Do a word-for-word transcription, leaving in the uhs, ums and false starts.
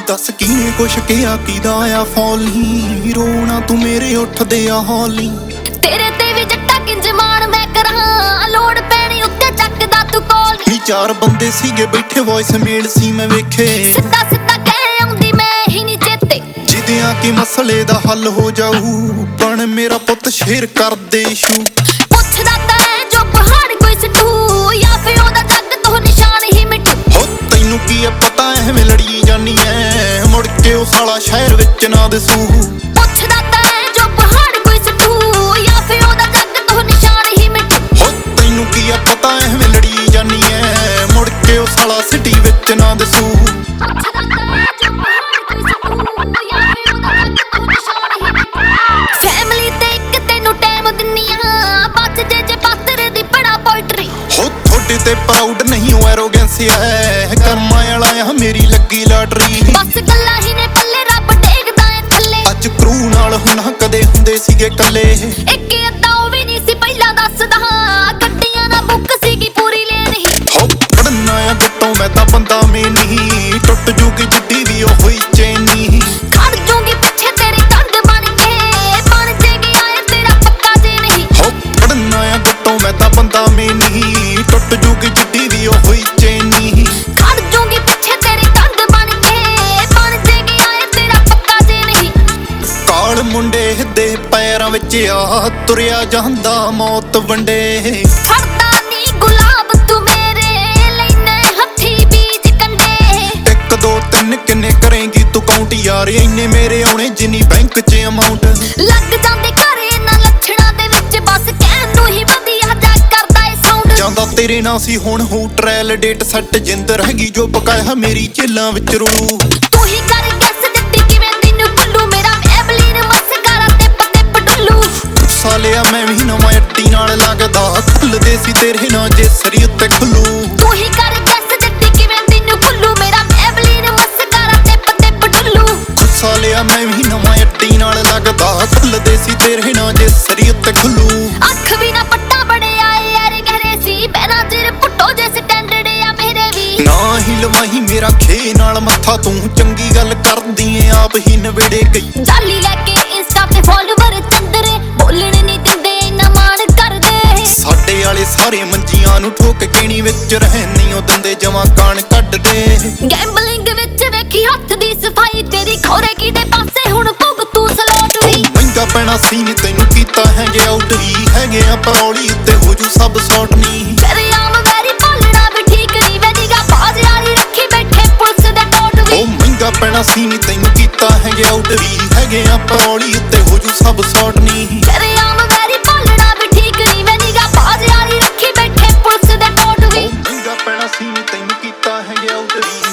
दस किने कुछ किया किदा आ फौली रोना तू मेरे उठदे आ हौली तेरे ते भी जट्टा किंज मान मैं करां लोड़ पैनी उत्ते चकदा तू कॉल नी चार बंदे सीगे बैठे वॉइस मेल सी मैं वेखे सिद्धा सिद्धा कह आउंदी मैं ही नहीं चेते जिदियां कि मसले दा हल हो जाऊ बन मेरा पुੱਤ शेर कर दे शू पुछदा ता है जो पहाड़ कोई सटू या फिर ओदा जग तो निशान ही मिटू हो तैनू की है पता एवें लड़ी जानी है मुड़ के ओ साला शहर विच ना दसू पुछदा ता है जो पहाड़ कोई सटू या फिर ओदा जग तो निशान ही मिटू हो तैनू की है पता एवें लड़ी जानी है मुड़ के ओ साला सिटी विच ना दसू पुछदा ता है जो पहाड़ कोई सटू या फिर ओदा जग तो निशान ही मिटू फैमिली ते एक तैनू टाइम दिन्नियां बच जे जे पात्र दी बड़ा पोएट्री हो थोड़े ते प्राउड नहीं हो एरोगेंस है कर्मा वाला आ मेरी लगी लॉटरी बस गल्ला ही ने पल्ले रब देखदा है थल्ले अज क्रू नाल हुण कदे हुंदे सीगे कल्ले एक अद्दा ओ भी नहीं सी पहिला दसदा गड्डियां ना बुक सीगी पूरी लेन ही हो पढ़ना आ गुट्टों मैं तां बंदा में नहीं टुट जूगी जिद्दी भी ओ होई चैनी खड़ जूंगी पीछे तेरे दर्द बन के बन जेगी आए तेरा पक्का जे नहीं हो पढ़ना आ गुट्टों मैं तां बंदा में नहीं टुट जूगी जिद्दी भी ओ होई चैनी खड़ जूंगी पीछे तेरे दर्द बन के बन जेगी आए तेरा पक्का जे नहीं काल मुंडे दे पैरां विच आ तुरिया ਜਾਂਦਾ मौत वंडे फड़दा नी गुलाब तू मेरे लैने हथी बीज कंडे एक दो तीन किन्ने करेंगी तू काउंट यार इन्ने मेरे आउणे जिन्नी बैंक च अमाउंट लग जांदे घरे इन्हां लछणां दे विच बस कहण नूं ही वधिया जा करदा ਏ ਸਾਊਂਡ ਜਾਂਦਾ ਤੇਰੇ ਨਾਲ ਸੀ ਹੁਣ ਹੋ ਟ੍ਰਾਇਲ ਡੇਟ ਸੱਟ ਜਿੰਦ ਰਹਿ ਗਈ ਜੋ ਪਕਾਇਆ ਮੇਰੀ ਝੇਲਾਂ ਵਿੱਚ ਰੂਲੂ ਤੂੰ ਹੀ ਕਰ ਗੈਸ ਦਿੱਤੀ ਕਿਵੇਂ ਤੈਨੂੰ ਭੁੱਲੂ ਮੇਰਾ ਮੈਬਲਿਨ ਮਸਕਾਰਾ ਤੇ ਪੱਤੇ ਪਡੁੱਲੂ ਗੁੱਸਾ ਲਿਆ ਮੈਂ ਵੀ ਨਵਾਂ ਅੱਟੀ ਨਾਲ ਲੱਗਦਾ ਖੁੱਲਦੇ ਸੀ ਤੇਰੇ ਨਾਲ ਜੇ ਸਰੀ ਉੱਤੇ ਖੁੱਲੂ ਤੂੰ ਹੀ ਕਰ ਗੈਸ ਦਿੱਤੀ ਕਿਵੇਂ ਤੈਨੂੰ ਭੁੱਲੂ ਮੇਰਾ ਮੈਬਲਿਨ ਮਸਕਾਰਾ ਤੇ ਪੱਤੇ ਪਡੁੱਲੂ ਗੁੱਸਾ ਲਿਆ ਮੈਂ ਵੀ ਨਵਾਂ ਅੱਟੀ ਨਾਲ ਲੱਗਦਾ ਖੁੱਲਦੇ ਸੀ ਤੇਰੇ ਨਾਲ ਜੇ ਸਰੀ ਉੱਤੇ ਖੁੱਲੂ ਅੱਖ ਵੀ ਨਾ ਪੱਟਾ ਬੜੇ ਆਏ ਯਾਰ ਗਹਿਰੇ ਸੀ ਬੈਨਾ ਜਿਰ ਪੁੱਟੋ ਜੇ ਸਟੈਂਡਰਡ ਆ ਮੇਰੇ ਵੀ ਨਾ ਹੀ ਲਵਾਹੀ ਮੇਰਾ ਖੇ ਨਾਲ ਮੱਥਾ ਤੂੰ ਚੰਗੀ ਗੱਲ ਕਰਦੀ ਏ ਆਪ ਹੀ ਨਵੇੜੇ ਗਈ ਜਾਲੀ ਲੈ ਕੇ ਇੰਸਟਾ ਤੇ ਫੋਲੋਵਰ ਚੰਦਰੇ ਬੋਲਣ ਨਹੀਂ ਦਿੰਦੇ ਇੰਨਾ ਮਾਣ ਕਰਦੇ ਸਾਡੇ ਵਾਲੇ ਸਾਰੇ ਮੰਜੀਆਂ ਨੂੰ ਠੋਕ ਕੇਣੀ ਵਿੱਚ ਰਹਿਣ ਨਹੀਂ ਉਹ ਦਿੰਦੇ ਜਮਾਂ ਕਾਣ ਕੱਢਦੇ ਗੈਂਬਲਿੰਗ ਵਿੱਚ ਵੇਖੀ ਹੱਥ ਦੀ ਸਫਾਈ ਤੇਰੀ ਖੋਰੇ ਕੀਦੇ ਪਾਸੇ ਹੁਣ ਭੁਗ ਤੂੰ ਸਲੋਟ ਵੀ ਮਹਿੰਗਾ ਪੈਣਾ ਸੀ ਨੀ ਤੈਨੂੰ ਕੀਤਾ ਹੈਗੇ ਆਊਟ ਵੀ ਹੈਗੇ ਆ ਪਰੌਲੀ ਉੱਤੇ ਹੋ ਜੂ ਸਭ ਸੌਟ ਨਹੀਂ ਤੇਰੇ ਆਮ ਵੈਰੀ ਭੋਲਣਾ ਵੀ ਠੀਕ ਨਹੀਂ ਵੈਨੀਗਾ ਬਾਜ ਵਾਲੀ ਰੱਖੀ ਬੈਠੇ ਪੁਲਿਸ ਦੇ ਟੋਟ ਵੀ ਉਹ ਮਹਿੰਗਾ ਪੈਣਾ ਸੀ ਨੀ ਤੈਨੂੰ ਕੀਤਾ ਹੈਗੇ ਆਊਟ ਵੀ ਹੈਗੇ ਆ ਪਰੌਲੀ ਉੱਤੇ ਹੋ ਜੂ ਸਭ ਸੌਟ ਨਹੀਂ ਤੇਰੇ ਆਮ ਵੈਰੀ ਭੋਲਣਾ ਵੀ ਠੀਕ ਨਹੀਂ ਵੈਨੀਗਾ ਬਾਜ ਵਾਲੀ ਰੱਖੀ ਬੈਠੇ ਪੁਲਿਸ ਦੇ ਟੋਟ ਵੀ ਉਹ ਮਹਿੰਗਾ ਪੈਣਾ ਸੀ ਨੀ ਤੈਨੂੰ ਕੀਤਾ ਹੈਗੇ ਆਊਟ ਵੀ